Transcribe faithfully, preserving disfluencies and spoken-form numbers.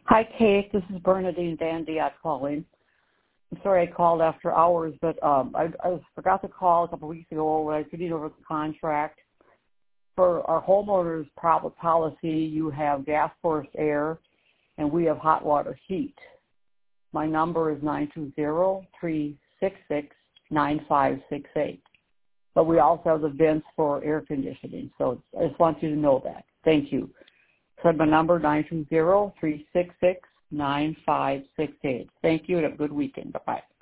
Hi, Kate. This is Bernadine Dandiat calling. I'm sorry I called after hours, but um, I, I forgot to call a couple weeks ago when I was reading over the contract. For our homeowners prop- policy, you have gas forced air, and we have hot water heat. My number is nine two zero, three six six, nine five six eight. But we also have the vents for air conditioning, so I just want you to know that. Thank you. So my number, nine two zero, three six six, nine five six eight. Thank you, and have a good weekend. Bye-bye.